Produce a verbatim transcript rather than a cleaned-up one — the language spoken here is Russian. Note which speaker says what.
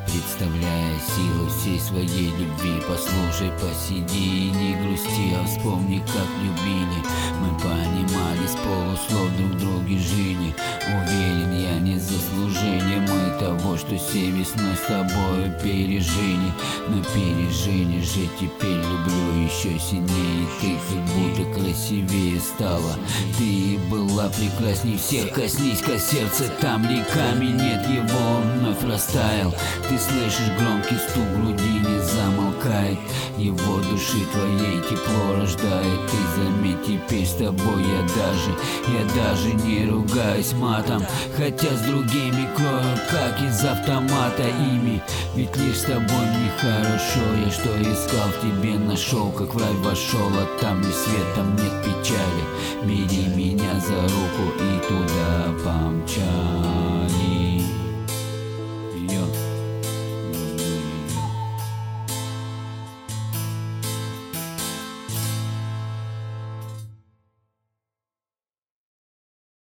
Speaker 1: представляя силу всей своей любви. Послушай, посиди и не грусти, а вспомни, как любили. Мы понимали с полуслов друг друге жили. Уверен, я не заслужили мы того, что сей весной с тобою пережили. Но пережили же теперь люблю еще сильнее. Ты как будто красивее стала. Ты была прекрасней всех. Коснись-ка сердце, там реками нет его, он вновь растаял. Ты слышишь громкий стук груди, не замолкает. Его души твоей тепло рождает. Ты заметь, теперь с тобой я даже, я даже не ругаюсь матом. Хотя с другими крою, как из автомата ими. Ведь лишь с тобой мне хорошо. Я что искал, в тебе нашел, как в рай вошел. А там ни света, нет печали. Бери меня за руку и туда помчал.